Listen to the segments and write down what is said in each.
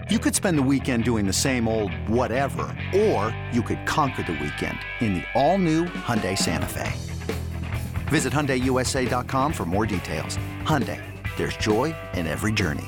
You could spend the weekend doing the same old whatever, or you could conquer the weekend in the all-new Hyundai Santa Fe. Visit HyundaiUSA.com for more details. Hyundai, there's joy in every journey.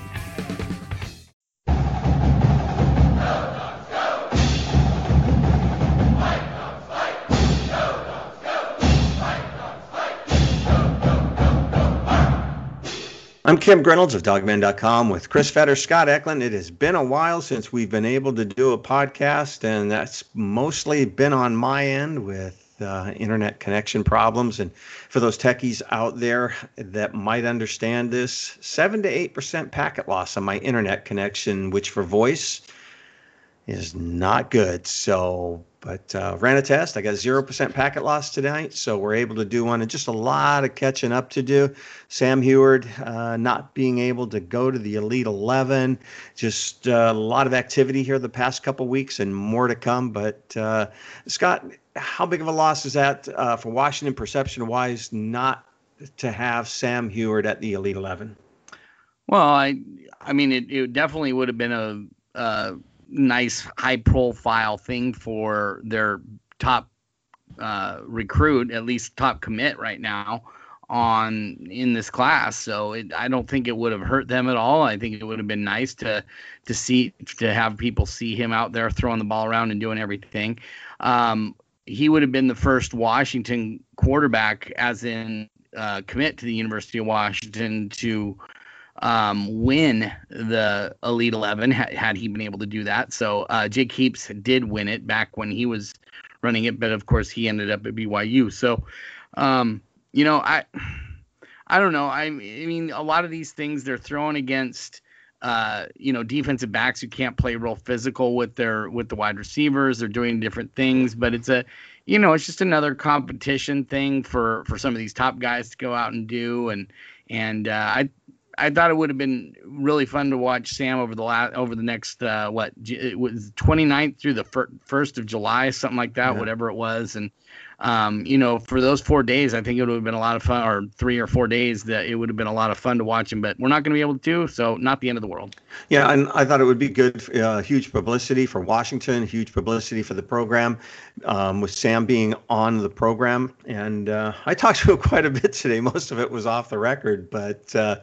I'm Kim Reynolds of Dogman.com with Chris Fetter, Scott Eklund. It has been a while since we've been able to do a podcast, and that's mostly been on my end with internet connection problems. And for those techies out there that might understand this, 7 to 8% packet loss on my internet connection, which for voice is not good. So, but ran a test. I got 0% packet loss tonight, so we're able to do one, and just a lot of catching up to do. Sam Heward not being able to go to the Elite 11, just a lot of activity here the past couple weeks, and more to come. But Scott, how big of a loss is that for Washington, perception-wise, not to have Sam Heward at the Elite 11? Well, I mean, it definitely would have been a nice high-profile thing for their top recruit, at least top commit right now in this class. So I don't think it would have hurt them at all. I think it would have been nice to have people see him out there throwing the ball around and doing everything. He would have been the first Washington quarterback, as in commit to the University of Washington, to win the Elite 11 had he been able to do that. So Jake Heaps did win it back when he was running it, but of course he ended up at BYU. So, I don't know. I mean, a lot of these things they're throwing against, defensive backs who can't play real physical with the wide receivers. They're doing different things, but it's it's just another competition thing for some of these top guys to go out and do. And I thought it would have been really fun to watch Sam over the next it was 29th through the 1st of July, something like that, whatever it was. And for those 4 days, I think it would have been a lot of fun, or 3 or 4 days, that it would have been a lot of fun to watch him. But we're not going to be able to, so not the end of the world. Yeah, and I thought it would be good, huge publicity for Washington, huge publicity for the program, with Sam being on the program. And I talked to him quite a bit today. Most of it was off the record, but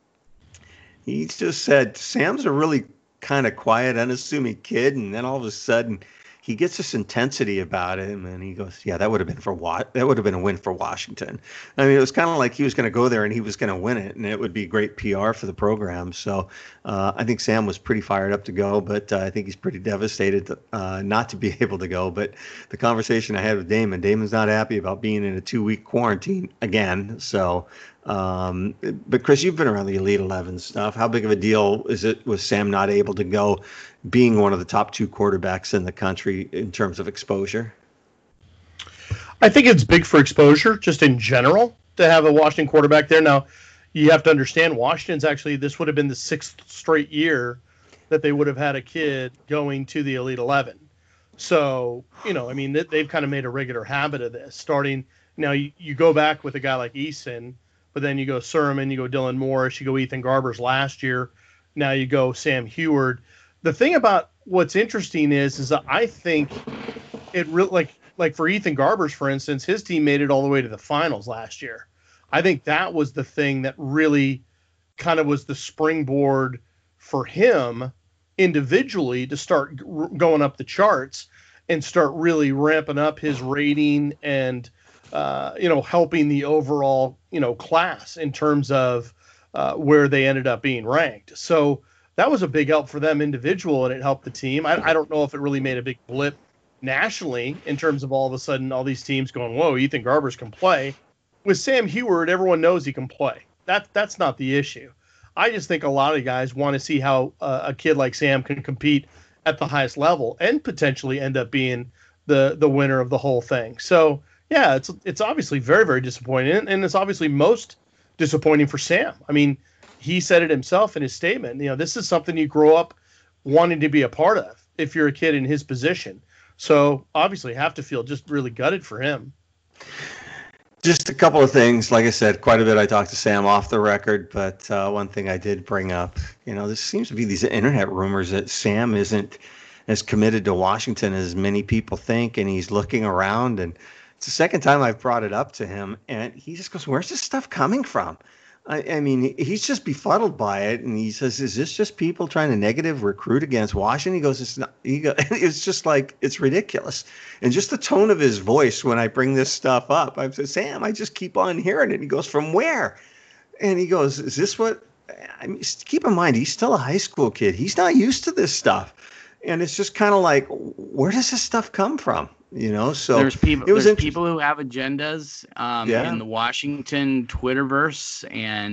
he just said Sam's a really kind of quiet, unassuming kid, and then all of a sudden he gets this intensity about him, and he goes, "Yeah, that would have been a win for Washington." I mean, it was kind of like he was going to go there and he was going to win it, and it would be great PR for the program. So I think Sam was pretty fired up to go, but I think he's pretty devastated not to be able to go. But the conversation I had with Damon's not happy about being in a 2-week quarantine again. So. But Chris, you've been around the Elite 11 stuff. How big of a deal is it with Sam not able to go, being one of the top 2 quarterbacks in the country in terms of exposure? I think it's big for exposure, just in general, to have a Washington quarterback there. Now, you have to understand, this would have been the 6th straight year that they would have had a kid going to the Elite 11. So, they've kind of made a regular habit of this. Starting, now you go back with a guy like Eason, but then you go Sermon, you go Dylan Morris, you go Ethan Garbers last year. Now you go Sam Heward. The thing about what's interesting is that I think it really, like for Ethan Garbers, for instance, his team made it all the way to the finals last year. I think that was the thing that really kind of was the springboard for him individually to start going up the charts and start really ramping up his rating and helping the overall, class in terms of where they ended up being ranked. So that was a big help for them individual, and it helped the team. I don't know if it really made a big blip nationally in terms of all of a sudden all these teams going, whoa, Ethan Garbers can play. With Sam Heward, everyone knows he can play. That's not the issue. I just think a lot of guys want to see how a kid like Sam can compete at the highest level and potentially end up being the winner of the whole thing. So, yeah, it's obviously very, very disappointing, and it's obviously most disappointing for Sam. I mean, he said it himself in his statement. This is something you grow up wanting to be a part of if you're a kid in his position. So, obviously, have to feel just really gutted for him. Just a couple of things. Like I said, quite a bit I talked to Sam off the record, but one thing I did bring up, there seems to be these internet rumors that Sam isn't as committed to Washington as many people think, and he's looking around. And it's the second time I've brought it up to him, and he just goes, "Where's this stuff coming from?" I mean, he's just befuddled by it, and he says, "Is this just people trying to negative recruit against Washington?" He goes, "It's not." It's just like, it's ridiculous, and just the tone of his voice when I bring this stuff up. I said, "Sam, I just keep on hearing it." He goes, "From where?" And he goes, "Is this what?" I mean, keep in mind, he's still a high school kid. He's not used to this stuff, and it's just kind of like, where does this stuff come from? So there's people who have agendas in the Washington Twitterverse,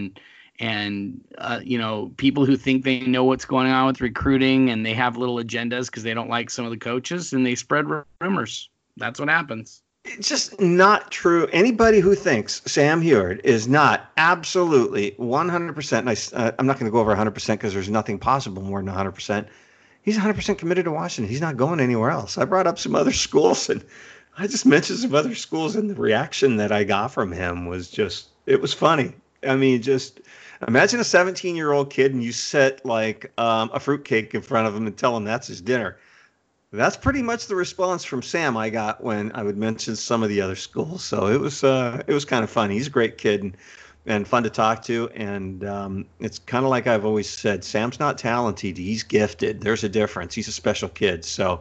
and people who think they know what's going on with recruiting, and they have little agendas because they don't like some of the coaches, and they spread rumors. That's what happens. It's just not true. Anybody who thinks Sam Huard is not absolutely 100%, and I'm not going to go over 100% because there's nothing possible more than 100%. He's 100% committed to Washington. He's not going anywhere else. I brought up some other schools, and I just mentioned some other schools, and the reaction that I got from him was it was funny. I mean, just imagine a 17-year-old kid, and you set like a fruitcake in front of him and tell him that's his dinner. That's pretty much the response from Sam I got when I would mention some of the other schools. So it was kind of funny. He's a great kid and fun to talk to. And it's kind of like I've always said, Sam's not talented. He's gifted. There's a difference. He's a special kid. So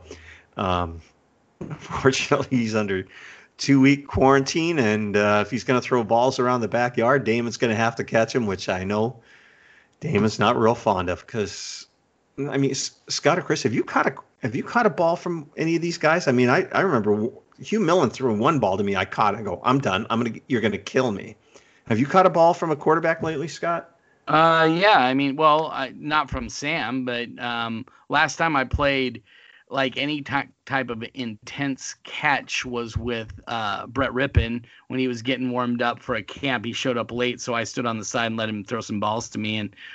unfortunately, he's under 2-week quarantine. And if he's going to throw balls around the backyard, Damon's going to have to catch him, which I know Damon's not real fond of. Because, I mean, Scott or Chris, have you caught a ball from any of these guys? I mean, I remember Hugh Millen threw one ball to me. I caught it. I go, "I'm done. You're going to kill me." Have you caught a ball from a quarterback lately, Scott? Yeah. I mean, not from Sam, but last time I played like any type of intense catch was with Brett Rippon when he was getting warmed up for a camp. He showed up late, so I stood on the side and let him throw some balls to me. And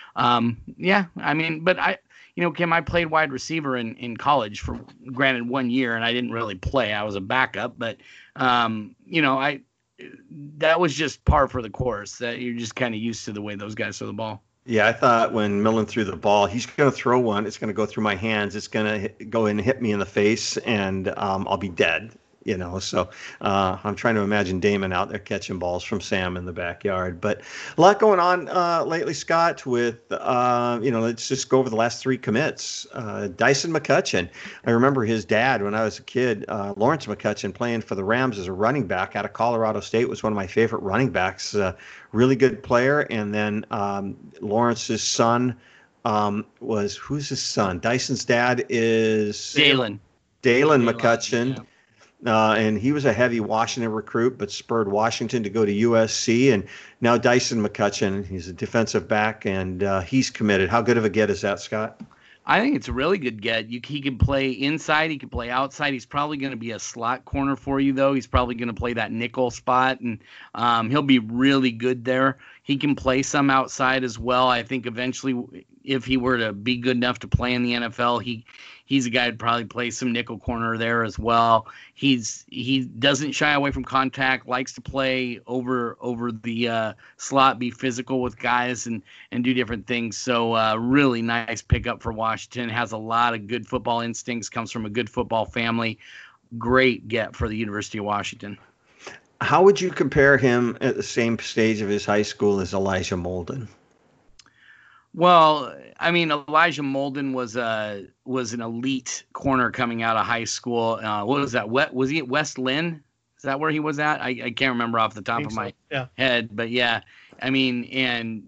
I mean, but Kim, I played wide receiver in college for, granted, 1 year, and I didn't really play. I was a backup, but that was just par for the course. That you're just kind of used to the way those guys throw the ball. Yeah, I thought when Millen threw the ball, he's going to throw one. It's going to go through my hands. It's going to go in and hit me in the face, and I'll be dead. So I'm trying to imagine Damon out there catching balls from Sam in the backyard. But a lot going on lately, Scott, with, let's just go over the last 3 commits. Dyson McCutcheon. I remember his dad when I was a kid, Lawrence McCutcheon, playing for the Rams as a running back out of Colorado State, was one of my favorite running backs. Really good player. And then Lawrence's son who's his son? Dyson's dad is Dalen McCutcheon. Yeah. And he was a heavy Washington recruit, but spurred Washington to go to USC. And now Dyson McCutcheon, he's a defensive back, and he's committed. How good of a get is that, Scott? I think it's a really good get. He can play inside. He can play outside. He's probably going to be a slot corner for you, though. He's probably going to play that nickel spot, and he'll be really good there. He can play some outside as well. I think eventually, if he were to be good enough to play in the NFL, he's a guy who'd probably play some nickel corner there as well. He doesn't shy away from contact, likes to play over the slot, be physical with guys and do different things. So really nice pickup for Washington. Has a lot of good football instincts, comes from a good football family. Great get for the University of Washington. How would you compare him at the same stage of his high school as Elijah Molden? Well, I mean, Elijah Molden was an elite corner coming out of high school. What was that? Was he at West Lynn? Is that where he was at? I can't remember off the top of my head, but yeah. I mean, and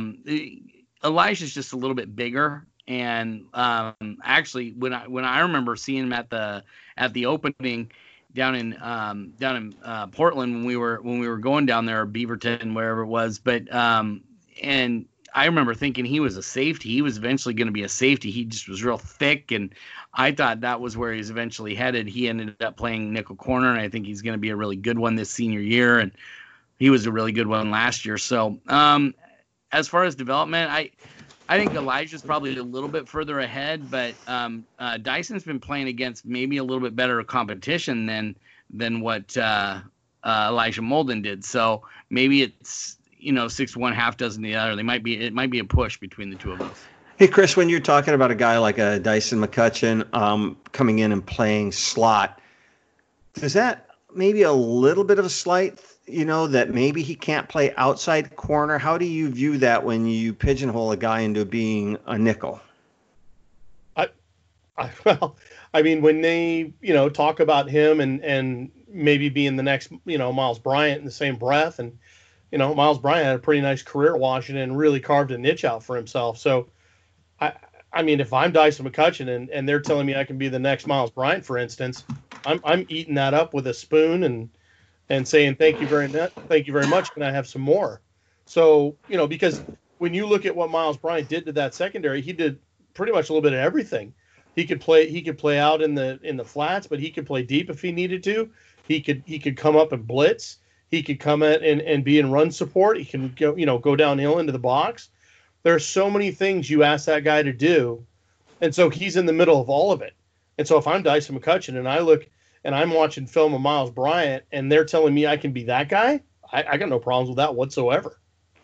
Elijah's just a little bit bigger. And actually, when I remember seeing him at the opening down in Portland when we were going down there, or Beaverton, wherever it was, but and I remember thinking he was a safety. He was eventually going to be a safety. He just was real thick, and I thought that was where he's eventually headed. He ended up playing nickel corner, and I think he's going to be a really good one this senior year, and he was a really good one last year. So as far as development, I think Elijah's probably a little bit further ahead, but Dyson's been playing against maybe a little bit better competition than what Elijah Molden did. So maybe it's 6-1, half dozen the other. It might be a push between the two of them. Hey, Chris, when you're talking about a guy like a Dyson McCutcheon coming in and playing slot, does that maybe a little bit of a slight, that maybe he can't play outside corner? How do you view that when you pigeonhole a guy into being a nickel? Well, I mean, when they, talk about him and maybe being the next, Miles Bryant in the same breath, and, Miles Bryant had a pretty nice career at Washington and really carved a niche out for himself. So, I mean, if I'm Dyson McCutcheon and they're telling me I can be the next Miles Bryant, for instance, I'm eating that up with a spoon and saying thank you very much. Can I have some more? So, because when you look at what Miles Bryant did to that secondary, he did pretty much a little bit of everything. He could play out in the flats, but he could play deep if he needed to. He could come up and blitz. He could come in and be in run support. He can go downhill into the box. There are so many things you ask that guy to do, and so he's in the middle of all of it. And so if I'm Dyson McCutcheon and I look and I'm watching film of Miles Bryant and they're telling me I can be that guy, I got no problems with that whatsoever.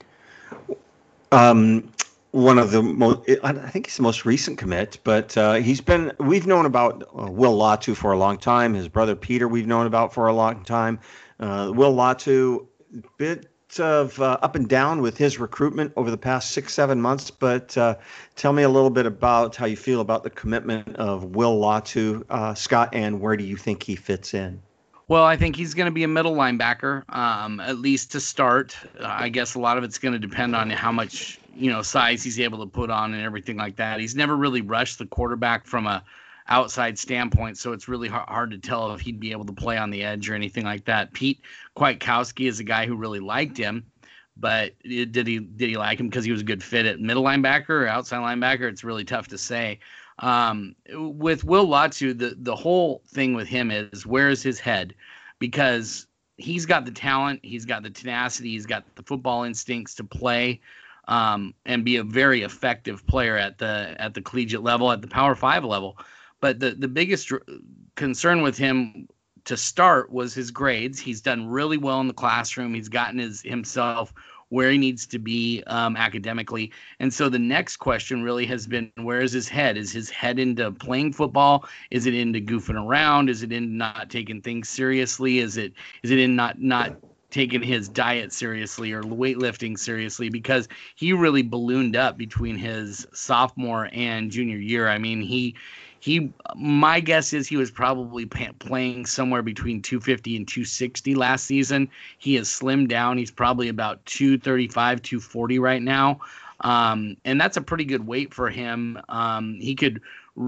One of the most, I think he's the most recent commit, but we've known about Will Latu for a long time. His brother Peter, we've known about for a long time. Will Latu, bit of up and down with his recruitment over the past 6-7 months, but tell me a little bit about how you feel about the commitment of Will Latu, Scott, and where do you think he fits in? Well, I think he's going to be a middle linebacker, at least to start. I guess a lot of it's going to depend on how much size he's able to put on and everything like that. He's never really rushed the quarterback from a outside standpoint, so it's really hard to tell if he'd be able to play on the edge or anything like that. Pete Kwiatkowski is a guy who really liked him, but did he like him because he was a good fit at middle linebacker or outside linebacker? It's really tough to say. With Will Latu, the whole thing with him is, where is his head? Because he's got the talent, he's got the tenacity, he's got the football instincts to play and be a very effective player at the collegiate level, at the Power 5 level. But the biggest concern with him to start was his grades. He's done really well in the classroom. He's gotten himself where he needs to be academically. And so the next question really has been, where is his head? Is his head into playing football? Is it into goofing around? Is it in not taking things seriously? Is it in not taking his diet seriously or weightlifting seriously? Because he really ballooned up between his sophomore and junior year. I mean, my guess is he was probably playing somewhere between 250 and 260 last season. He has slimmed down. He's probably about 235, 240 right now. And that's a pretty good weight for him. He could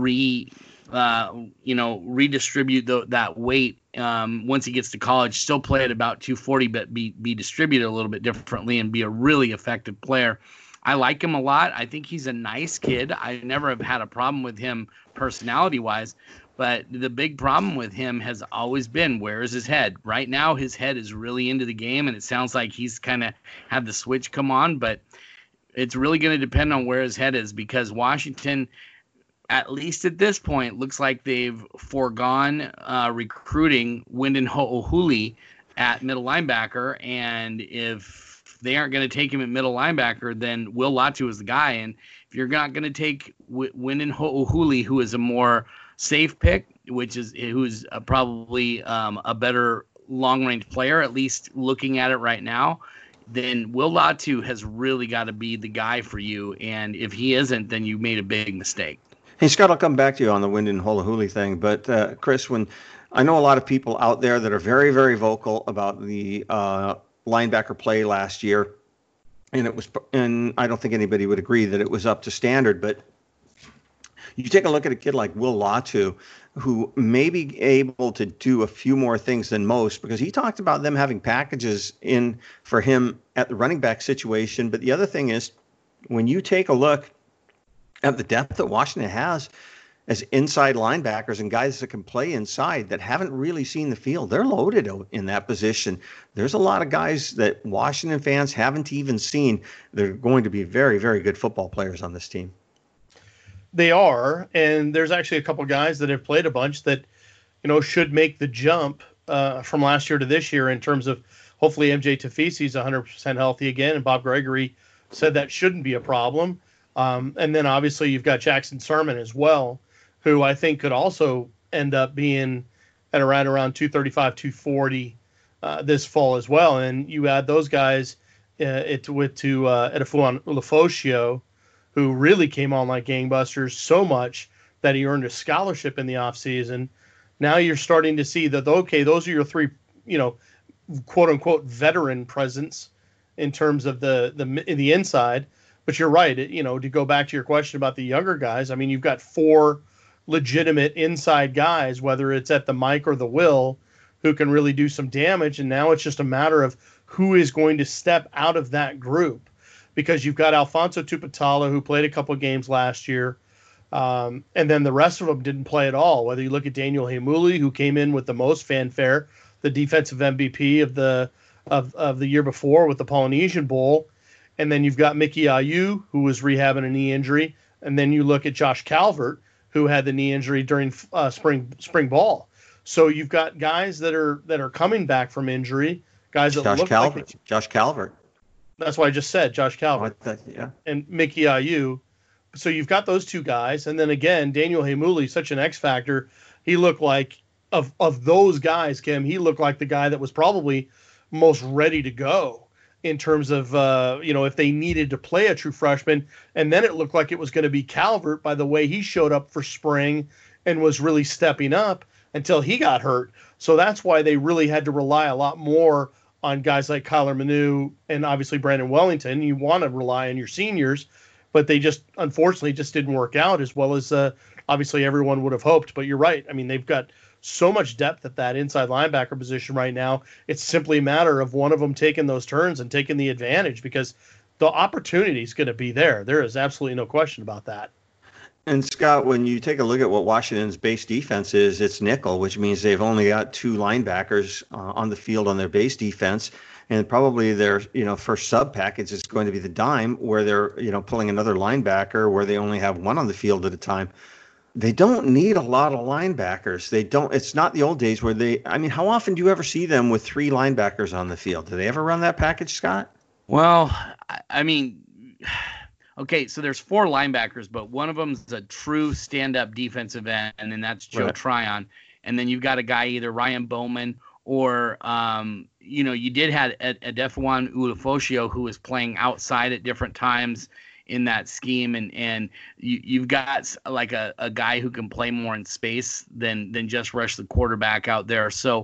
redistribute that weight once he gets to college, still play at about 240, but be distributed a little bit differently and be a really effective player. I like him a lot. I think he's a nice kid. I never have had a problem with him personality-wise, but the big problem with him has always been, where is his head? Right now, his head is really into the game, and it sounds like he's kind of had the switch come on, but it's really going to depend on where his head is, because Washington, at least at this point, looks like they've foregone recruiting Wyndon Ho'ohuli at middle linebacker, and if they aren't going to take him at middle linebacker, then Will Latu is the guy. And if you're not going to take Wyndon Ho'ohuli, who is a more safe pick, who's probably a better long-range player, at least looking at it right now, then Will Latu has really got to be the guy for you. And if he isn't, then you made a big mistake. Hey, Scott, I'll come back to you on the Wyndon Ho'ohuli thing. But, Chris, when I know a lot of people out there that are very, very vocal about the linebacker play last year, and I don't think anybody would agree that it was up to standard, but you take a look at a kid like Will Latu, who may be able to do a few more things than most, because he talked about them having packages in for him at the running back situation. But the other thing is, when you take a look at the depth that Washington has as inside linebackers and guys that can play inside that haven't really seen the field, they're loaded in that position. There's a lot of guys that Washington fans haven't even seen. They're going to be very, very good football players on this team. They are, and there's actually a couple guys that have played a bunch that, should make the jump from last year to this year in terms of hopefully MJ Tafisi's 100% healthy again, and Bob Gregory said that shouldn't be a problem. And then obviously you've got Jackson Sermon as well, who I think could also end up being at around 235, 240 this fall as well. And you add those guys to Edefuan Ulofoshio, who really came on like gangbusters so much that he earned a scholarship in the offseason. Now you're starting to see that, okay, those are your three, quote unquote veteran presence in terms of the inside. But you're right, to go back to your question about the younger guys, I mean, you've got four legitimate inside guys, whether it's at the Mike or the Will, who can really do some damage. And now it's just a matter of who is going to step out of that group, because you've got Alfonso Tupatala, who played a couple of games last year. And then the rest of them didn't play at all. Whether you look at Daniel Heimuli, who came in with the most fanfare, the defensive MVP of the year before with the Polynesian Bowl. And then you've got Mickey Ayu, who was rehabbing a knee injury. And then you look at Josh Calvert, who had the knee injury during spring ball. So you've got guys that are coming back from injury, guys that Josh Calvert. That's what I just said, Josh Calvert. Yeah. And Mickey Ayu. So you've got those two guys. And then again, Daniel Heimuli, such an X factor. He looked like, of those guys, Kim, he looked like the guy that was probably most ready to go in terms of, if they needed to play a true freshman. And then it looked like it was going to be Calvert by the way he showed up for spring and was really stepping up until he got hurt. So that's why they really had to rely a lot more on guys like Kyler Manu and obviously Brandon Wellington. You want to rely on your seniors, but they just unfortunately just didn't work out as well as obviously everyone would have hoped. But you're right. I mean, they've got so much depth at that inside linebacker position right now. It's simply a matter of one of them taking those turns and taking the advantage, because the opportunity is going to be there. There is absolutely no question about that. And Scott, when you take a look at what Washington's base defense is, it's nickel, which means they've only got two linebackers on the field on their base defense. And probably their, first sub package is going to be the dime, where they're, pulling another linebacker where they only have one on the field at a time. They don't need a lot of linebackers. It's not the old days where how often do you ever see them with three linebackers on the field? Do they ever run that package, Scott? Well, okay, so there's four linebackers, but one of them's a true stand-up defensive end, and then that's Joe Tryon. And then you've got a guy, either Ryan Bowman or, you did have Edefuan Ulofoshio, who was playing outside at different times in that scheme, and you've got like a guy who can play more in space than just rush the quarterback out there. So,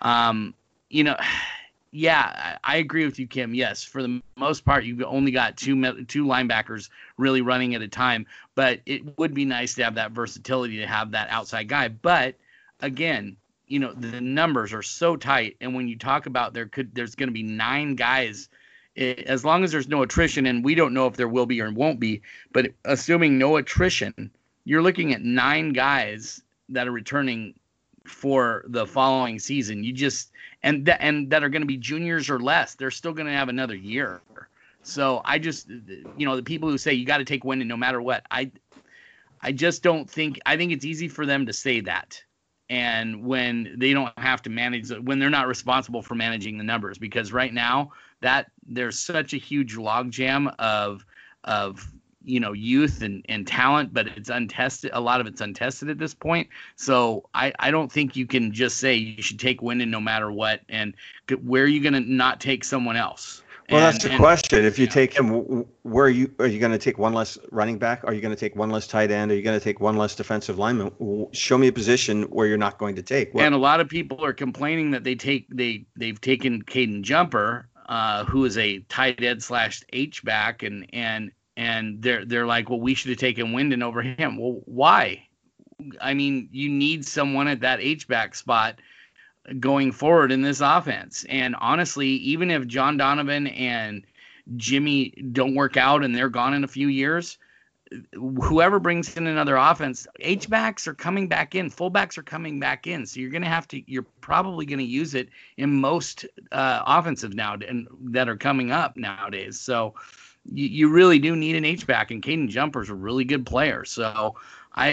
yeah, I agree with you, Kim. Yes, for the most part, you've only got two linebackers really running at a time, but it would be nice to have that versatility to have that outside guy. But again, the numbers are so tight, and when you talk about there's going to be 9 guys. As long as there's no attrition, and we don't know if there will be or won't be, but assuming no attrition, you're looking at 9 guys that are returning for the following season. And that are going to be juniors or less. They're still going to have another year. So I just, the people who say you got to take Wyndon no matter what, I just don't think. I think it's easy for them to say that, and when they don't have to manage, when they're not responsible for managing the numbers, because right now that there's such a huge logjam of youth and talent, but it's untested. A lot of it's untested at this point. So I don't think you can just say you should take Wyndon no matter what. And where are you going to not take someone else? Well, that's the question. If you take him, are you going to take one less running back? Are you going to take one less tight end? Are you going to take one less defensive lineman? Show me a position where you're not going to take. And a lot of people are complaining that they've taken Caden Jumper, who is a tight end / H-back, and they're like, well, we should have taken Wyndon over him. Well, why? I mean, you need someone at that H-back spot going forward in this offense. And honestly, even if John Donovan and Jimmy don't work out and they're gone in a few years, whoever brings in another offense, H-backs are coming back in, fullbacks are coming back in. So you're probably going to use it in most offensive now and that are coming up nowadays. So you really do need an H-back, and Caden Jumper's a really good player. So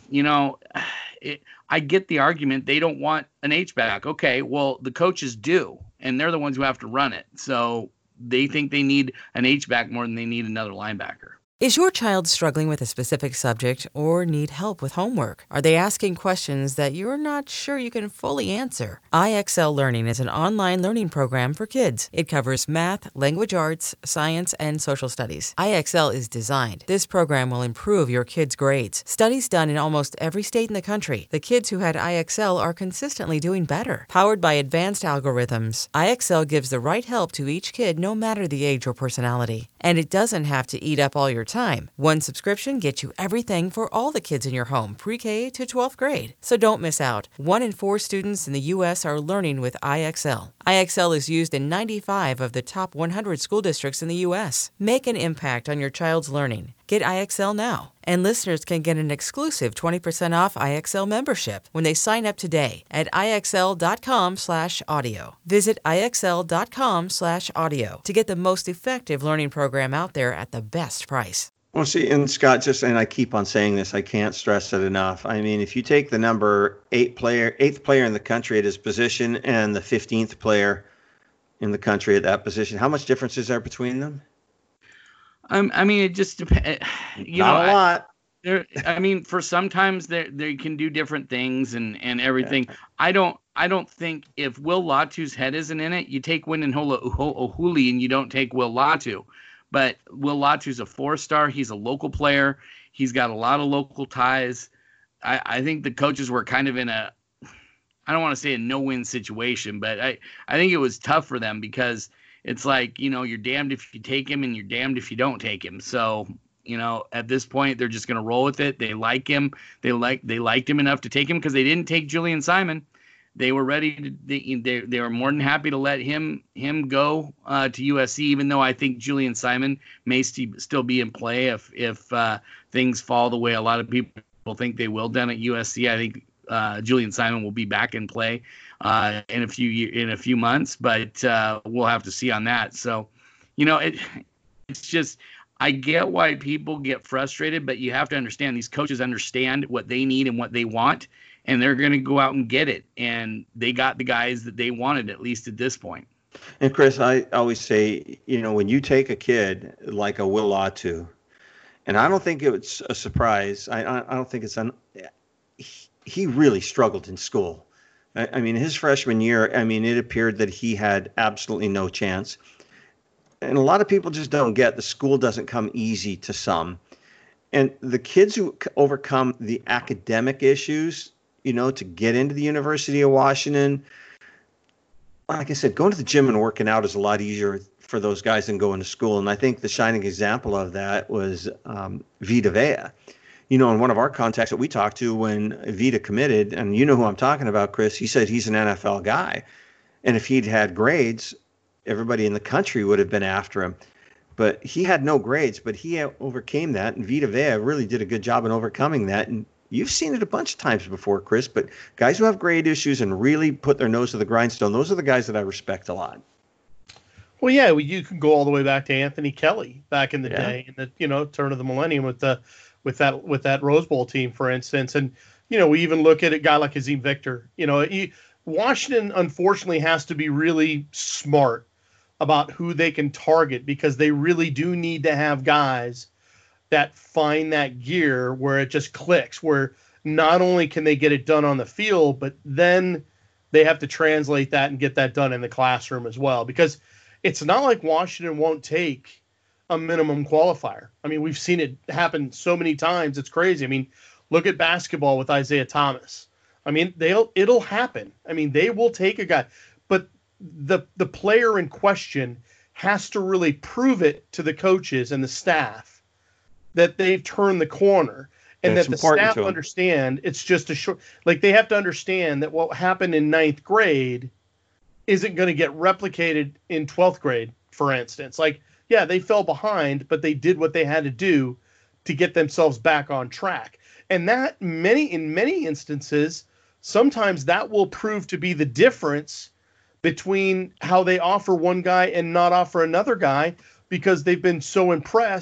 I get the argument. They don't want an H-back. Okay, well, the coaches do, and they're the ones who have to run it. So they think they need an H-back more than they need another linebacker. Is your child struggling with a specific subject or need help with homework? Are they asking questions that you're not sure you can fully answer? IXL Learning is an online learning program for kids. It covers math, language arts, science, and social studies. IXL is designed. This program will improve your kids' grades. Studies done in almost every state in the country. The kids who had IXL are consistently doing better. Powered by advanced algorithms, IXL gives the right help to each kid no matter the age or personality. And it doesn't have to eat up all your time. One subscription gets you everything for all the kids in your home, pre-K to 12th grade. So don't miss out. 1 in 4 students in the U.S. are learning with IXL. IXL is used in 95 of the top 100 school districts in the U.S. Make an impact on your child's learning. Get IXL now. And listeners can get an exclusive 20% off IXL membership when they sign up today at IXL.com/audio. Visit IXL.com/audio to get the most effective learning program out there at the best price. Well, see, and Scott, and I keep on saying this, I can't stress it enough. I mean, if you take the eighth player in the country at his position and the 15th player in the country at that position, how much difference is there between them? I mean, it just depends. Not a lot. For sometimes they can do different things and everything. Yeah. I don't think if Will Latu's head isn't in it, you take Wynden Ohuli and you don't take Will Latu. But Will Latu's a 4-star. He's a local player. He's got a lot of local ties. I think the coaches were kind of in I don't want to say a no-win situation, but I think it was tough for them because it's like, you're damned if you take him and you're damned if you don't take him. So, at this point, they're just going to roll with it. They like him. They liked him enough to take him because they didn't take Julian Simon. They were ready to. They were more than happy to let him go to USC, even though I think Julian Simon may still be in play if things fall the way a lot of people think they will down at USC. I think Julian Simon will be back in play in a few months, but we'll have to see on that. So, it's just, I get why people get frustrated, but you have to understand these coaches understand what they need and what they want, and they're going to go out and get it. And they got the guys that they wanted, at least at this point. And Chris, I always say, when you take a kid like a Will Latu, and I don't think it's a surprise. I don't think it's he really struggled in school. I mean, his freshman year, it appeared that he had absolutely no chance. And a lot of people just don't get the school doesn't come easy to some. And the kids who overcome the academic issues, to get into the University of Washington, like I said, going to the gym and working out is a lot easier for those guys than going to school. And I think the shining example of that was Vita Vea. In one of our contacts that we talked to when Vita committed, and you know who I'm talking about, Chris, he said he's an NFL guy. And if he'd had grades, everybody in the country would have been after him. But he had no grades, but he overcame that. And Vita Vea really did a good job in overcoming that. And you've seen it a bunch of times before, Chris, but guys who have grade issues and really put their nose to the grindstone, those are the guys that I respect a lot. Well, yeah, you can go all the way back to Anthony Kelly back in the day, in the turn of the millennium with that Rose Bowl team, for instance. And we even look at a guy like Azim Victor. Washington unfortunately has to be really smart about who they can target, because they really do need to have guys that find that gear where it just clicks, where not only can they get it done on the field, but then they have to translate that and get that done in the classroom as well. Because it's not like Washington won't take a minimum qualifier. I mean, we've seen it happen so many times. It's crazy. I mean, look at basketball with Isaiah Thomas. I mean, it'll happen. I mean, they will take a guy, but the player in question has to really prove it to the coaches and the staff that they've turned the corner, and that the staff understand it's just a short, like they have to understand that what happened in 9th grade isn't going to get replicated in 12th grade, for instance. Like, yeah, they fell behind, but they did what they had to do to get themselves back on track. And that in many instances, sometimes that will prove to be the difference between how they offer one guy and not offer another guy, because they've been so impressed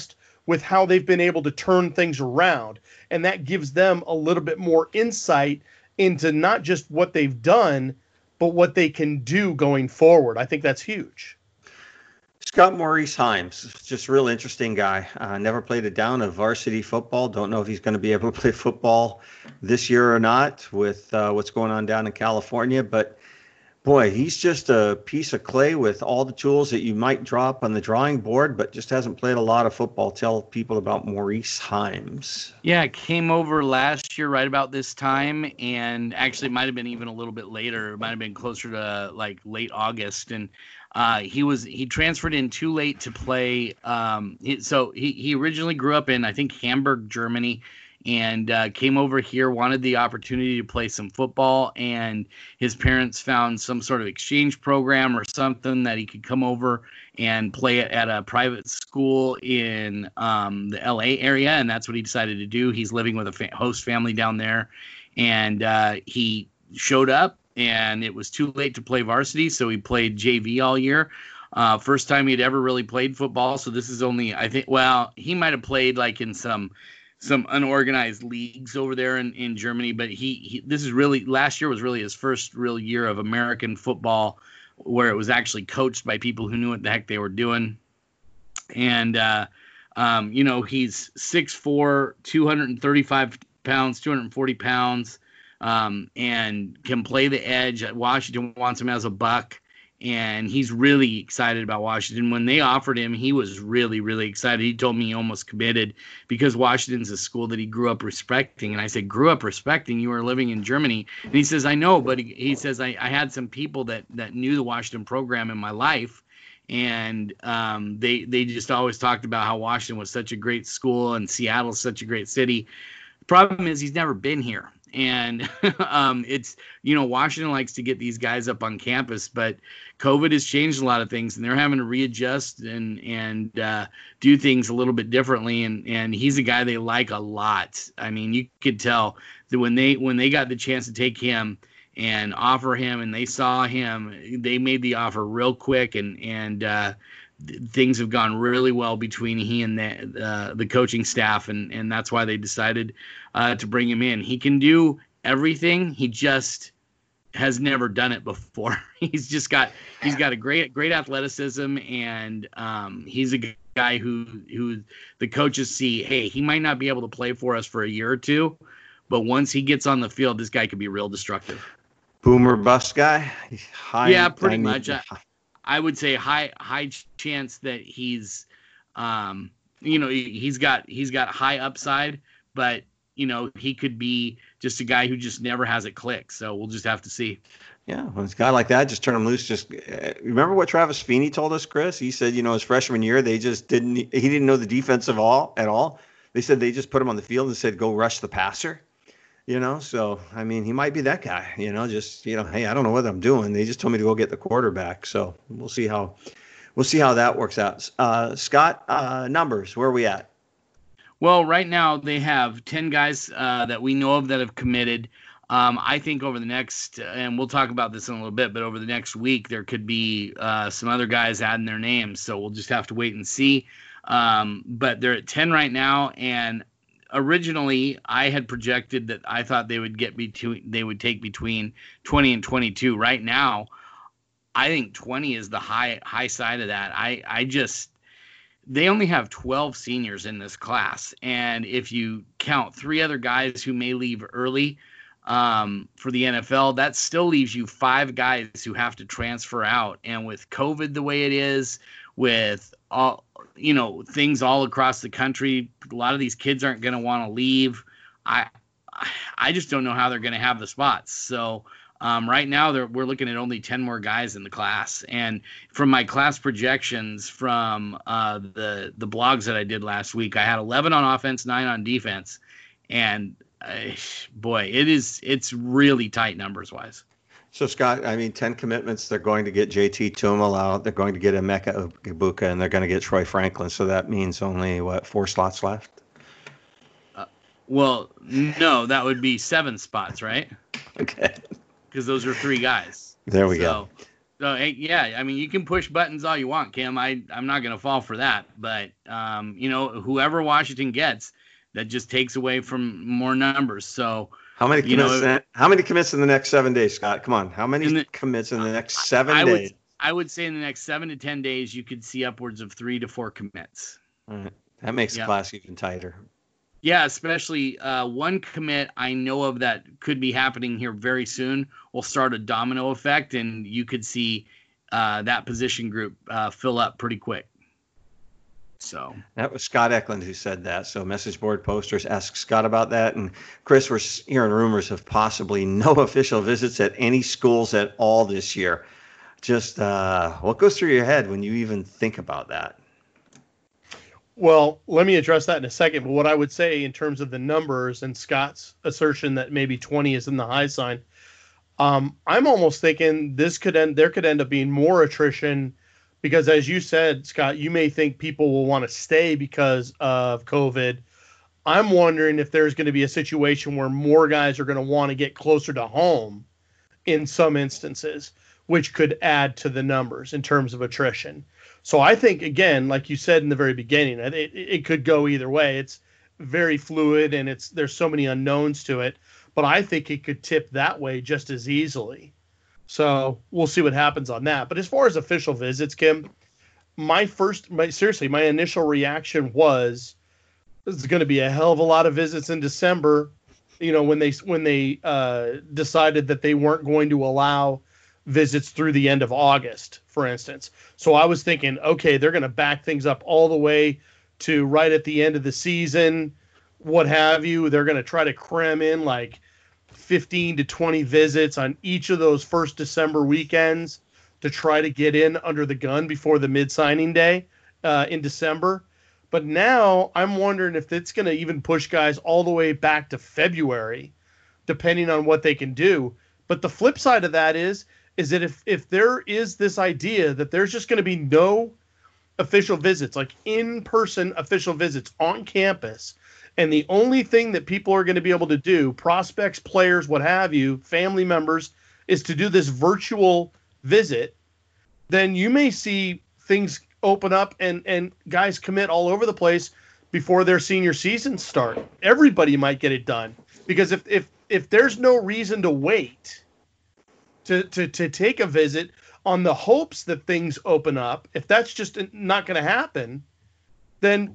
with how they've been able to turn things around. And that gives them a little bit more insight into not just what they've done, but what they can do going forward. I think that's huge. Scott Maurice Himes, just real interesting guy. Never played a down of varsity football. Don't know if he's going to be able to play football this year or not with what's going on down in California. But boy, he's just a piece of clay with all the tools that you might drop on the drawing board, but just hasn't played a lot of football. Tell people about Maurice Himes. Yeah, came over last year right about this time, and actually it might have been even a little bit later. It might have been closer to like late August, and he transferred in too late to play. He originally grew up in, I think, Hamburg, Germany, and came over here, wanted the opportunity to play some football, and his parents found some sort of exchange program or something that he could come over and play at a private school in the LA area, and that's what he decided to do. He's living with a host family down there, and he showed up, and it was too late to play varsity, so he played JV all year. First time he'd ever really played football, so this is only, I think, well, he might have played like in some unorganized leagues over there in Germany, but this is really, last year was really his first real year of American football where it was actually coached by people who knew what the heck they were doing. And, he's 6'4", 235 pounds, 240 pounds, and can play the edge. Washington wants him as a buck. And he's really excited about Washington. When they offered him, he was really, really excited. He told me he almost committed because Washington's a school that he grew up respecting. And I said, grew up respecting? You were living in Germany. And he says, I know, but he says, I had some people that knew the Washington program in my life. And they just always talked about how Washington was such a great school and Seattle's such a great city. The problem is he's never been here. And it's, Washington likes to get these guys up on campus, but COVID has changed a lot of things, and they're having to readjust and do things a little bit differently. And he's a guy they like a lot. I mean, you could tell that when they got the chance to take him and offer him, and they saw him, they made the offer real quick, and things have gone really well between he and the coaching staff, and that's why they decided to bring him in. He can do everything. He just has never done it before. He's got a great athleticism, and he's a guy who the coaches see, hey, he might not be able to play for us for a year or two, but once he gets on the field, this guy could be real destructive. Boomer bust guy. Yeah, pretty much. I would say high chance that he's, he's got high upside, but he could be just a guy who just never has it click. So we'll just have to see. Yeah, when it's a guy like that, just turn him loose. Just remember what Travis Feeney told us, Chris. He said, his freshman year, he didn't know the defense at all. They said they just put him on the field and said, go rush the passer. So, I mean, he might be that guy, hey, I don't know what I'm doing. They just told me to go get the quarterback. So we'll see how that works out. Scott, numbers, where are we at? Well, right now they have 10 guys that we know of that have committed. I think over the next, and we'll talk about this in a little bit, but over the next week, there could be some other guys adding their names. So we'll just have to wait and see. But they're at 10 right now. And originally, I had projected that I thought they would take between 20 and 22. Right now, I think 20 is the high side of that. They only have 12 seniors in this class, and if you count 3 other guys who may leave early for the NFL, that still leaves you 5 guys who have to transfer out. And with COVID the way it is, with all things all across the country, a lot of these kids aren't going to want to leave. I just don't know how they're going to have the spots. So right now we're looking at only 10 more guys in the class. And from my class projections from the blogs that I did last week, I had 11 on offense, 9 on defense. And boy, it's really tight numbers wise. So, Scott, 10 commitments. They're going to get JT Tummel out. They're going to get Emeka Egbuka, and they're going to get Troy Franklin. So that means only, 4 slots left? Well, no, that would be 7 spots, right? Okay. Because those are 3 guys. There we go. So yeah, I mean, you can push buttons all you want, Kim. I'm not going to fall for that. But whoever Washington gets, that just takes away from more numbers. So how many commits in the next 7 days, Scott? Come on, how many commits in the next 7 days? I would say in the next 7 to 10 days, you could see upwards of 3 to 4 commits. All right. That makes the class even tighter. Yeah, especially one commit I know of that could be happening here very soon will start a domino effect, and you could see that position group fill up pretty quick. So that was Scott Eklund who said that. So message board posters ask Scott about that. And Chris, we're hearing rumors of possibly no official visits at any schools at all this year. Just what goes through your head when you even think about that? Well, let me address that in a second. But what I would say in terms of the numbers and Scott's assertion that maybe 20 is in the high sign, I'm almost thinking there could end up being more attrition because, as you said, Scott, you may think people will want to stay because of COVID. I'm wondering if there's going to be a situation where more guys are going to want to get closer to home in some instances, which could add to the numbers in terms of attrition. So I think, again, like you said in the very beginning, it could go either way. It's very fluid and there's so many unknowns to it, but I think it could tip that way just as easily. So we'll see what happens on that. But as far as official visits, Kim, my initial reaction was there's going to be a hell of a lot of visits in December. When they decided that they weren't going to allow visits through the end of August, for instance. So I was thinking, okay, they're going to back things up all the way to right at the end of the season, what have you. They're going to try to cram in like 15 to 20 visits on each of those first December weekends to try to get in under the gun before the mid-signing day in December. But now I'm wondering if it's going to even push guys all the way back to February, depending on what they can do. But the flip side of that is that if there is this idea that there's just going to be no official visits, like in-person official visits on campus, and the only thing that people are going to be able to do, prospects, players, what have you, family members, is to do this virtual visit, then you may see things open up and guys commit all over the place before their senior season start. Everybody might get it done because if there's no reason to wait to take a visit on the hopes that things open up, if that's just not going to happen, then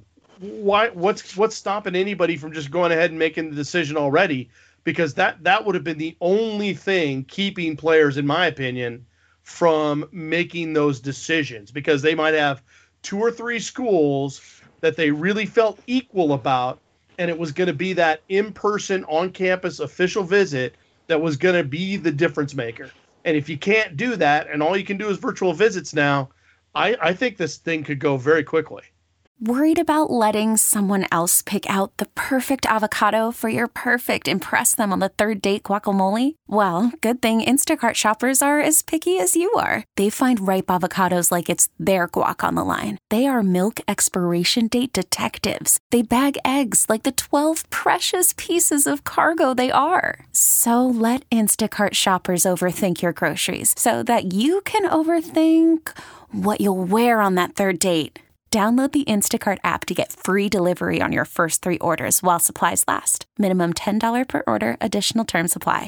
what's stopping anybody from just going ahead and making the decision already? Because that would have been the only thing keeping players, in my opinion, from making those decisions, because they might have 2 or 3 schools that they really felt equal about, and it was going to be that in-person, on-campus official visit that was going to be the difference maker. And if you can't do that, and all you can do is virtual visits now, I think this thing could go very quickly. Worried about letting someone else pick out the perfect avocado for your perfect impress them on the third date guacamole? Well, good thing Instacart shoppers are as picky as you are. They find ripe avocados like it's their guac on the line. They are milk expiration date detectives. They bag eggs like the 12 precious pieces of cargo they are. So let Instacart shoppers overthink your groceries so that you can overthink what you'll wear on that third date. Download the Instacart app to get free delivery on your first 3 orders while supplies last. Minimum $10 per order. Additional terms apply.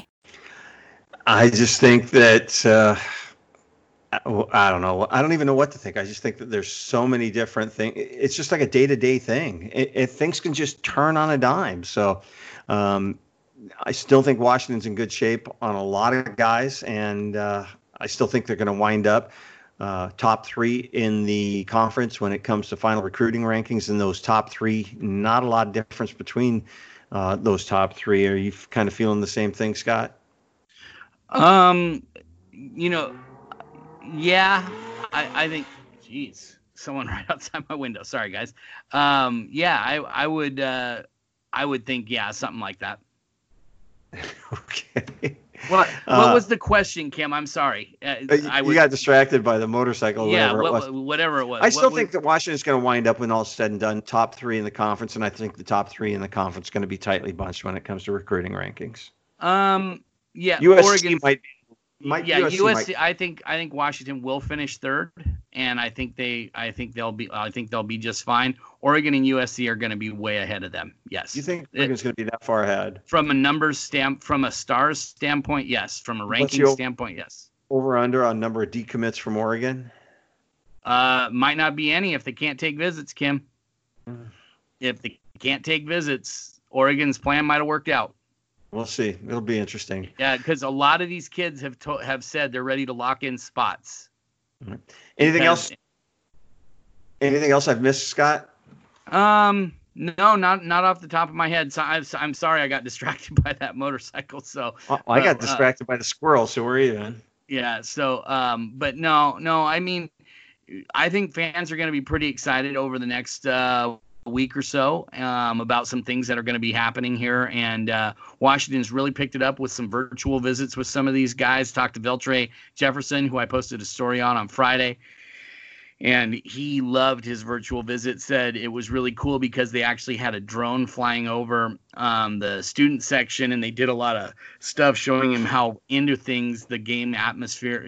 I just think that, I don't know. I don't even know what to think. I just think that there's so many different things. It's just like a day-to-day thing. Things can just turn on a dime. So I still think Washington's in good shape on a lot of guys, and I still think they're going to wind up top 3 in the conference when it comes to final recruiting rankings. And those top 3, not a lot of difference between those top 3. Are you kind of feeling the same thing, Scott? Yeah, I think, geez, someone right outside my window. Sorry, guys. I would think, yeah, something like that. Okay. What was the question, Kim? I'm sorry. You got distracted by the motorcycle. Yeah, whatever it was. I still think that Washington's going to wind up, when all said and done, top 3 in the conference, and I think the top 3 in the conference is going to be tightly bunched when it comes to recruiting rankings. Yeah. USC Oregon might be USC. I think Washington will finish third, and I think they'll be just fine. Oregon and USC are going to be way ahead of them. Yes. You think Oregon's going to be that far ahead? From a stars standpoint, yes. From a ranking standpoint, yes. Over under on number of decommits from Oregon? Might not be any if they can't take visits, Kim. If they can't take visits, Oregon's plan might have worked out. We'll see. It'll be interesting. Yeah, because a lot of these kids have said they're ready to lock in spots. Anything else? Anything else I've missed, Scott? No, not off the top of my head. So I'm sorry I got distracted by that motorcycle. So I got distracted by the squirrel. So where are you then? Yeah. So but no. I mean, I think fans are going to be pretty excited over the next week or so about some things that are going to be happening here. And Washington's really picked it up with some virtual visits with some of these guys. Talked to Veltre Jefferson, who I posted a story on Friday. And he loved his virtual visit, said it was really cool because they actually had a drone flying over the student section, and they did a lot of stuff showing him how into things the game atmosphere,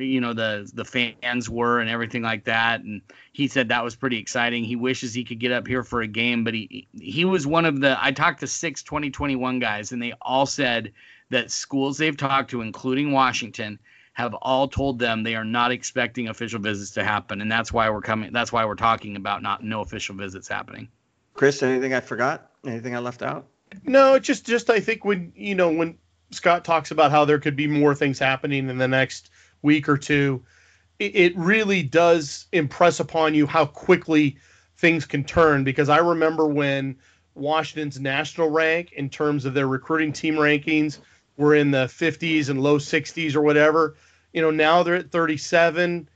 the fans were and everything like that. And he said that was pretty exciting. He wishes he could get up here for a game, but he was one of I talked to 6 2021 guys, and they all said that schools they've talked to, including Washington, have all told them they are not expecting official visits to happen, and that's why we're coming. That's why we're talking about no official visits happening. Chris, anything I forgot? Anything I left out? No, just I think when Scott talks about how there could be more things happening in the next week or two, it really does impress upon you how quickly things can turn. Because I remember when Washington's national rank in terms of their recruiting team rankings were in the 50s and low 60s or whatever. Now they're at 37,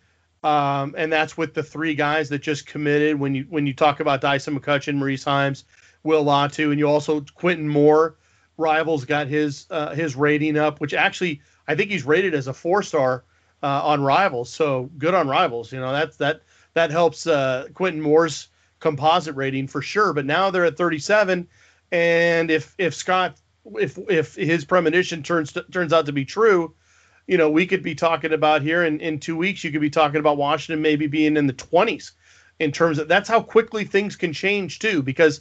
and that's with the 3 guys that just committed. When you talk about Dyson McCutcheon, Maurice Himes, Will Latu, and you also Quentin Moore, Rivals got his rating up, which actually I think he's rated as a 4-star on Rivals. So good on Rivals. That helps Quentin Moore's composite rating for sure. But now they're at 37, and if Scott, if his premonition turns out to be true, we could be talking about here in 2 weeks, you could be talking about Washington maybe being in the 20s in terms of that's how quickly things can change too. Because,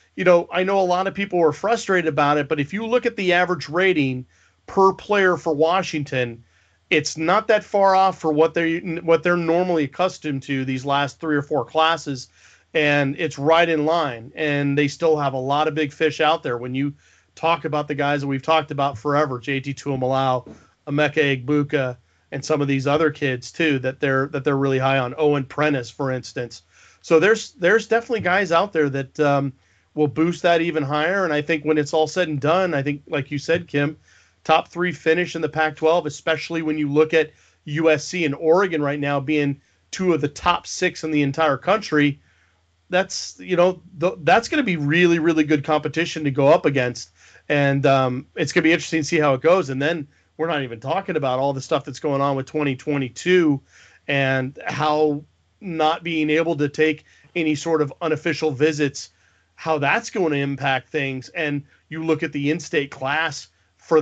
I know a lot of people are frustrated about it, but if you look at the average rating per player for Washington, it's not that far off for what they're normally accustomed to these last 3 or 4 classes. And it's right in line, and they still have a lot of big fish out there. When you talk about the guys that we've talked about forever, JT Tuimalau, Emeka Egbuka, and some of these other kids too that they're really high on. Owen Prentice, for instance. So there's definitely guys out there that will boost that even higher. And I think when it's all said and done, I think, like you said, Kim, top 3 finish in the Pac-12, especially when you look at USC and Oregon right now being 2 of the top 6 in the entire country. That's that's going to be really, really good competition to go up against. And it's going to be interesting to see how it goes. And then we're not even talking about all the stuff that's going on with 2022 and how not being able to take any sort of unofficial visits, how that's going to impact things. And you look at the in-state class for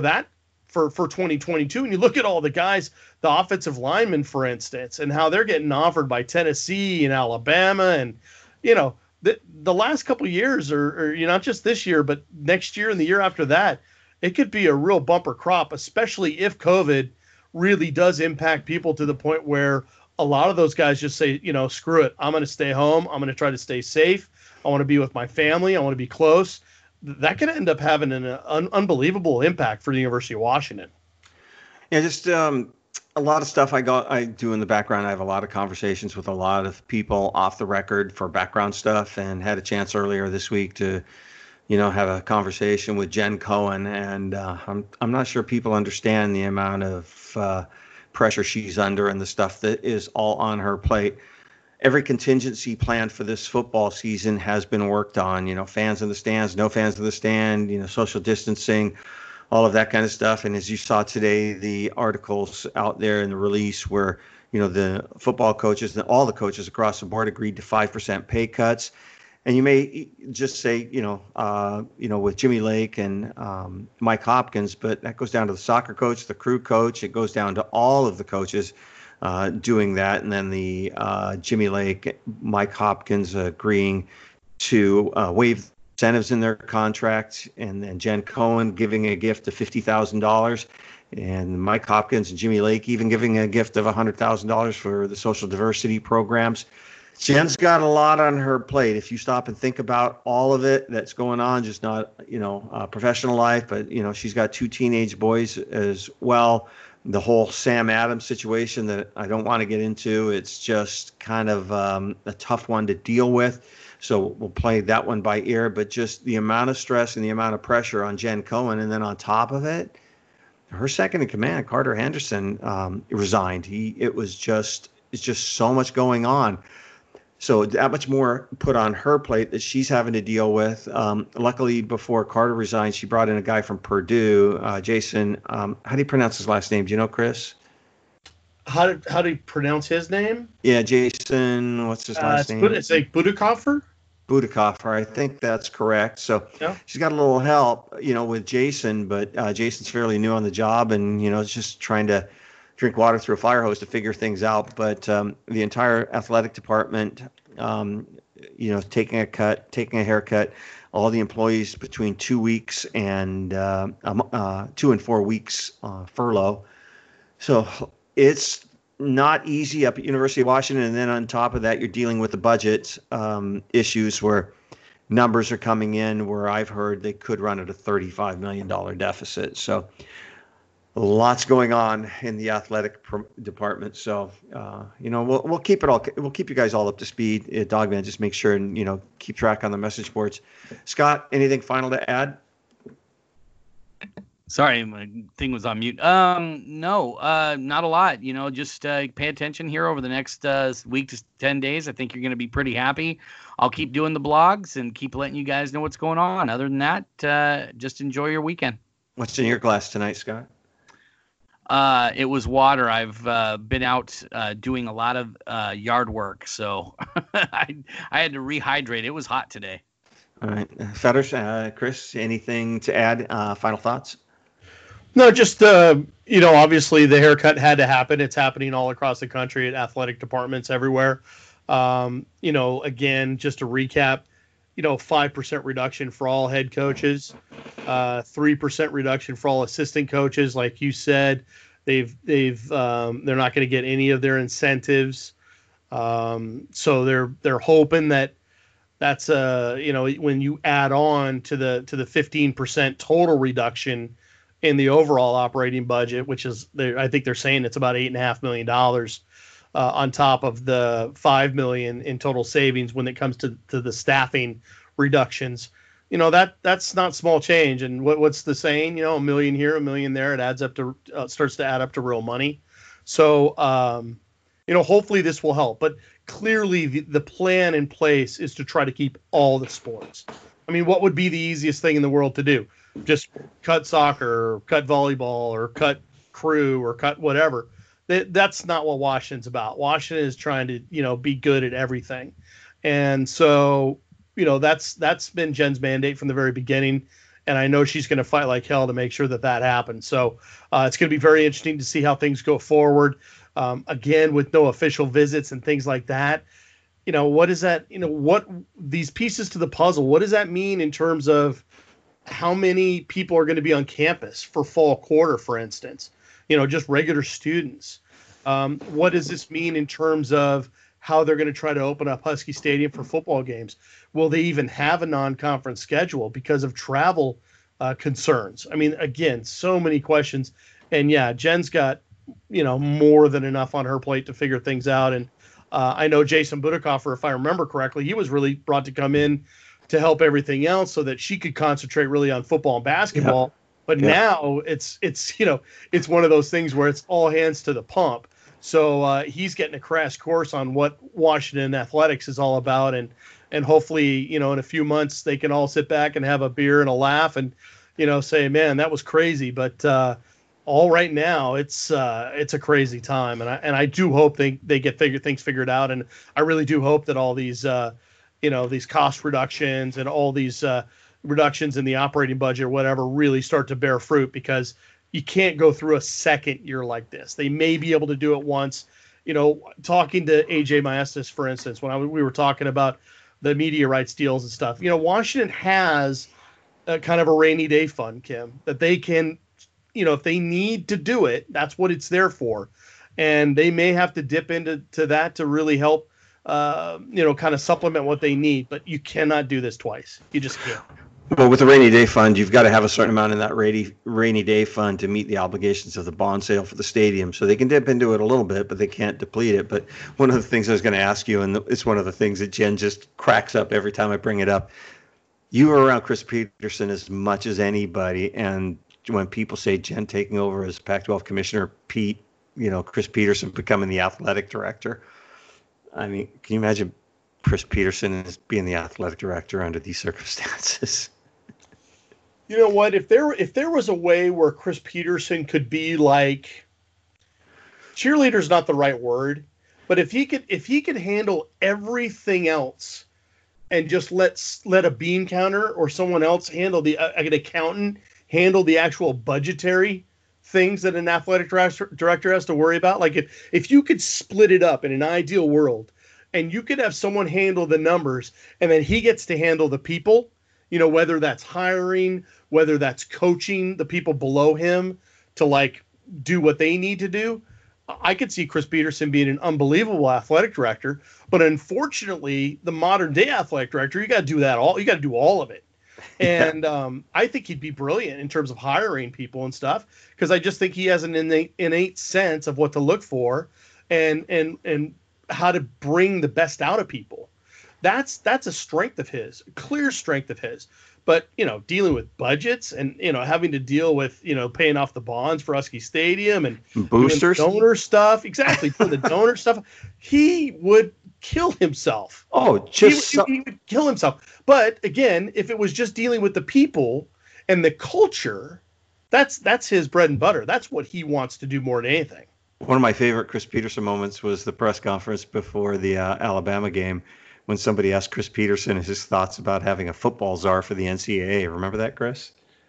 2022, and you look at all the guys, the offensive linemen, for instance, and how they're getting offered by Tennessee and Alabama. And, the last couple of years, or not just this year, but next year and the year after that, it could be a real bumper crop, especially if COVID really does impact people to the point where a lot of those guys just say, screw it. I'm going to stay home. I'm going to try to stay safe. I want to be with my family. I want to be close. That could end up having an unbelievable impact for the University of Washington. Yeah, just a lot of stuff I do in the background. I have a lot of conversations with a lot of people off the record for background stuff, and had a chance earlier this week to have a conversation with Jen Cohen, and I'm not sure people understand the amount of pressure she's under and the stuff that is all on her plate. Every contingency plan for this football season has been worked on. Fans in the stands, no fans in the stand, social distancing, all of that kind of stuff. And as you saw today, the articles out there in the release where the football coaches and all the coaches across the board agreed to 5% pay cuts. And you may just say, with Jimmy Lake and Mike Hopkins, but that goes down to the soccer coach, the crew coach. It goes down to all of the coaches doing that. And then the Jimmy Lake, Mike Hopkins agreeing to waive incentives in their contract, and then Jen Cohen giving a gift of $50,000, and Mike Hopkins and Jimmy Lake even giving a gift of $100,000 for the social diversity programs. Jen's got a lot on her plate. If you stop and think about all of it that's going on, just not, professional life, but, she's got 2 teenage boys as well. The whole Sam Adams situation that I don't want to get into, it's just kind of a tough one to deal with. So we'll play that one by ear, but just the amount of stress and the amount of pressure on Jen Cohen. And then on top of it, her second in command, Carter Henderson, resigned. It's just so much going on. So that much more put on her plate that she's having to deal with. Luckily, before Carter resigned, she brought in a guy from Purdue, Jason. How do you pronounce his last name? Do you know, Chris? How do you pronounce his name? Yeah, Jason. What's his last name? It's like Budakoffer? Budakoffer, I think that's correct. So yeah. She's got a little help, with Jason, but Jason's fairly new on the job, and it's just trying to drink water through a fire hose to figure things out. But the entire athletic department, taking a haircut, all the employees between 2 weeks and 2 and 4 weeks furlough. So it's not easy up at University of Washington. And then on top of that, you're dealing with the budget issues where numbers are coming in where I've heard they could run at a $35 million deficit. So lots going on in the athletic department. So, we'll keep you guys all up to speed. Dogman, just make sure and, keep track on the message boards. Scott, anything final to add? Sorry, my thing was on mute. No, not a lot. Just pay attention here over the next week to 10 days. I think you're going to be pretty happy. I'll keep doing the blogs and keep letting you guys know what's going on. Other than that, just enjoy your weekend. What's in your glass tonight, Scott? It was water. I've been out doing a lot of yard work, so I had to rehydrate. It was hot today. All right. Fetters, Chris, anything to add? Final thoughts? No, just, obviously the haircut had to happen. It's happening all across the country at athletic departments everywhere. Again, just to recap, 5% reduction for all head coaches, 3% reduction for all assistant coaches. Like you said, they're not going to get any of their incentives. So they're hoping that's when you add on to the 15% total reduction in the overall operating budget, which is, I think they're saying it's about $8.5 million on top of the $5 million in total savings when it comes to the staffing reductions. That's not small change. And what's the saying? $1 million here, $1 million there. It adds up to starts to add up to real money. So hopefully this will help. But clearly the plan in place is to try to keep all the sports. I mean, what would be the easiest thing in the world to do? Just cut soccer, or cut volleyball, or cut crew, or cut whatever. That's not what Washington's about. Washington is trying to, be good at everything. And so, that's been Jen's mandate from the very beginning. And I know she's going to fight like hell to make sure that happens. So it's going to be very interesting to see how things go forward. Again, with no official visits and things like that. What is that? What these pieces to the puzzle, what does that mean in terms of how many people are going to be on campus for fall quarter, for instance? Just regular students. What does this mean in terms of how they're going to try to open up Husky Stadium for football games? Will they even have a non-conference schedule because of travel concerns? I mean, again, so many questions. And yeah, Jen's got, more than enough on her plate to figure things out. And I know Jason Budakoffer, if I remember correctly, he was really brought to come in to help everything else so that she could concentrate really on football and basketball. Yeah. But now it's one of those things where it's all hands to the pump. So he's getting a crash course on what Washington athletics is all about. And hopefully, in a few months, they can all sit back and have a beer and a laugh and, say, man, that was crazy. But all right now, it's a crazy time. And I do hope they get things figured out. And I really do hope that all these, these cost reductions and all these reductions in the operating budget or whatever really start to bear fruit, because you can't go through a second year like this. They may be able to do it once. Talking to AJ Maestas, for instance, when we were talking about the media rights deals and stuff, Washington has a kind of a rainy day fund, Kim, that they can, if they need to do it, that's what it's there for. And they may have to dip into that to really help, kind of supplement what they need. But you cannot do this twice. You just can't. Well, with the rainy day fund, you've got to have a certain amount in that rainy day fund to meet the obligations of the bond sale for the stadium. So they can dip into it a little bit, but they can't deplete it. But one of the things I was going to ask you, and it's one of the things that Jen just cracks up every time I bring it up. You were around Chris Peterson as much as anybody. And when people say Jen taking over as Pac-12 commissioner, Chris Peterson becoming the athletic director. I mean, can you imagine Chris Peterson as being the athletic director under these circumstances? You know what? If there was a way where Chris Peterson could be like, cheerleader's not the right word, but if he could handle everything else and just let a bean counter or someone else handle an accountant handle the actual budgetary things that an athletic director has to worry about. Like if you could split it up in an ideal world and you could have someone handle the numbers and then he gets to handle the people, whether that's hiring, whether that's coaching the people below him to like do what they need to do. I could see Chris Peterson being an unbelievable athletic director, but unfortunately the modern day athletic director, you got to do that all. You got to do all of it. And I think he'd be brilliant in terms of hiring people and stuff, because I just think he has an innate sense of what to look for and how to bring the best out of people. That's a strength of his, a clear strength of his. But, dealing with budgets and, having to deal with, paying off the bonds for Husky Stadium and boosters, donor stuff. Exactly. For the donor stuff, he would kill himself. Oh, he would kill himself. But again, if it was just dealing with the people and the culture, that's his bread and butter. That's what he wants to do more than anything. One of my favorite Chris Peterson moments was the press conference before the Alabama game, when somebody asked Chris Peterson his thoughts about having a football czar for the NCAA. Remember that, Chris?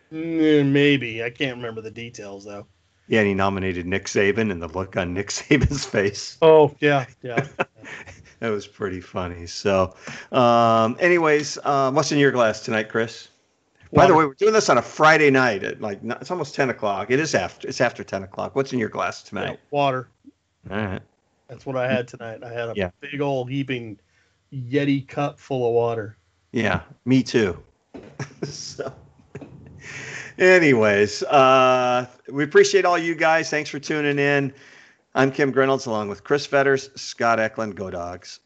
Maybe. I can't remember the details, though. Yeah, and he nominated Nick Saban, and the look on Nick Saban's face. Oh, yeah. That was pretty funny. So, anyways, what's in your glass tonight, Chris? Water. By the way, we're doing this on a Friday night at it's almost 10 o'clock. It's after 10 o'clock. What's in your glass tonight? Yeah, water. All right. That's what I had tonight. I had a big old heaping Yeti cup full of water. Yeah, me too. So, anyways, we appreciate all you guys. Thanks for tuning in. I'm Kim Grinolds along with Chris Fetters, Scott Eklund. Go Dogs.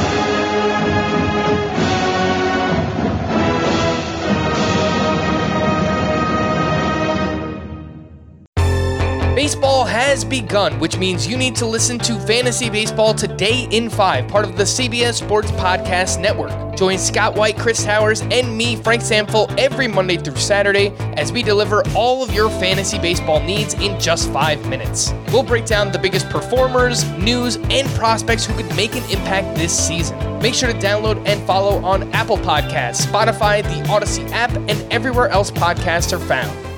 Baseball has begun, which means you need to listen to Fantasy Baseball Today in 5, part of the CBS Sports Podcast Network. Join Scott White, Chris Towers, and me, Frank Samfel, every Monday through Saturday as we deliver all of your fantasy baseball needs in just 5 minutes. We'll break down the biggest performers, news, and prospects who could make an impact this season. Make sure to download and follow on Apple Podcasts, Spotify, the Odyssey app, and everywhere else podcasts are found.